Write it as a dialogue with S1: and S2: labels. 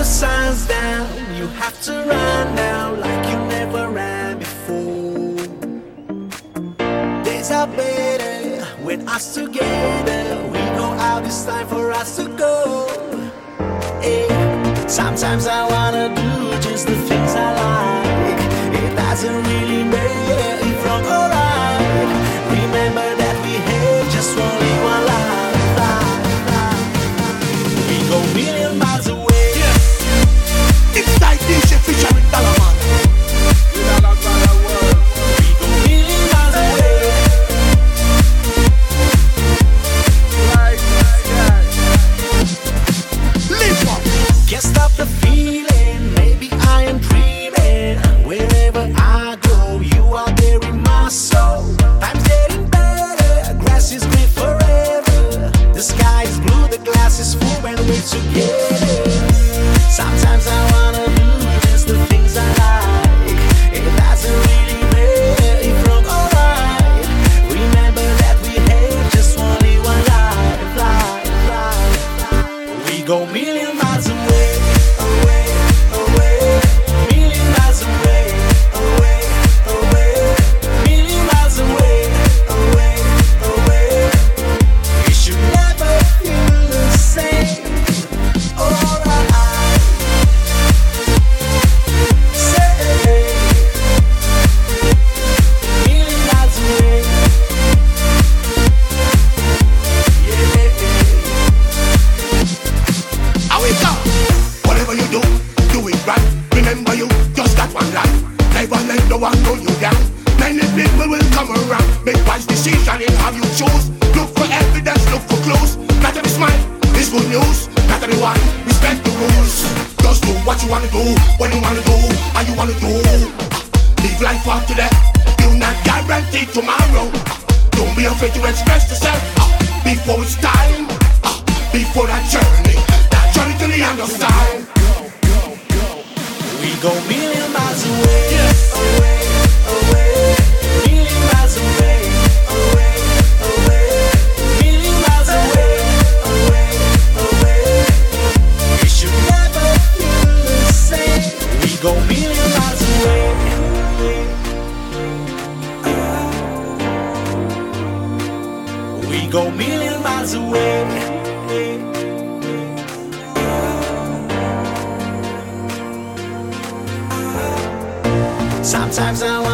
S1: the sun's down, you have to run now like you never ran before. Days are better with us together. We go out, it's time for us to go. Sometimes I wanna do just the things I like. It doesn't really matter if wrong or right. Remember that we have just only one life. We go million miles away.
S2: Yeah. It's like DJ Fisher and Dalaman.
S1: We go million miles away.
S2: Live on.
S1: Can't stop the feeling, maybe I am dreaming. Wherever I go, you are there in my soul. Time's getting better, grass is green forever. The sky is blue, the glass is full when we're together. Sometimes I wanna do just the things I like. It doesn't really matter if wrong or right. Remember that we have just only one life. We go million miles away, away, away, million miles away, away, away, million miles away, away, away. We should never feel the same. Alright, say million miles away, yeah.
S2: How it go? Whatever you do, do it right. Remember you just got one life. Never let no one know you down. Many people will come around. Make wise decision in how you choose. Look for evidence, look for clues. Not every smile is good news. Not everyone respect the rules. Just do what you wanna do, when you wanna do, how you wanna do. Live life up to that. You're not guaranteed tomorrow. Don't be afraid to express yourself before it's time. Before that journey to the end of time.
S1: We go million miles away, away, away, million miles away, away, away, million miles away, away, away. We should never feel the same. We go million miles away. We go million miles away. Sometimes I